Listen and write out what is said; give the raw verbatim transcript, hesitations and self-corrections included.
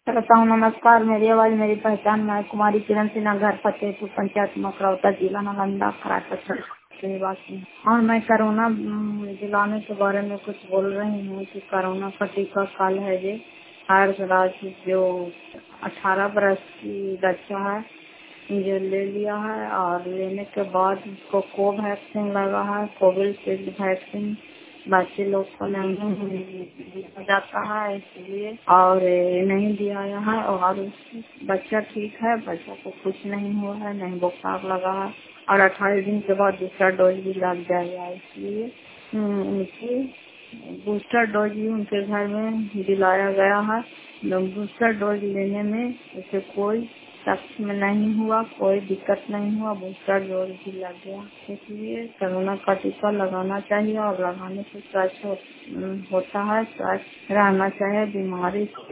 करता हूँ। नमस्कार, मेरी आवाज मेरी पहचान। मैं कुमारी किरण सिन्हा, घर फतेहपुर, पंचायत मकरौता, जिला नालंदा, खराटा निवासी हूँ। और मैं कोरोना अम, दिलाने के बारे में कुछ बोल रही हूँ कि कोरोना का टीका काल है ये हर राज्य जो अठारह बरस की बच्चा है जो ले लिया है और लेने के बाद उसको कोवैक्सीन लगा है, कोविशील्ड वैक्सीन बच्चे लोग को नहीं दिया जाता है इसलिए और ये नहीं दिया है। और बच्चा ठीक है, बच्चा को कुछ नहीं हुआ है, नहीं बुखार लगा है और अट्ठाईस दिन के बाद दूसरा डोज भी लग जाएगा। इसलिए हम्म, उनकी बूस्टर डोज भी उनके घर में दिलाया गया है। बूस्टर डोज लेने में उसे कोई शख्स में नहीं हुआ, कोई दिक्कत नहीं हुआ, बूस्टर डोज भी लग गया। इसलिए कोरोना का टीका लगाना चाहिए और लगाने से स्वस्थ हो, होता है, स्वस्थ रहना चाहिए बीमारी से।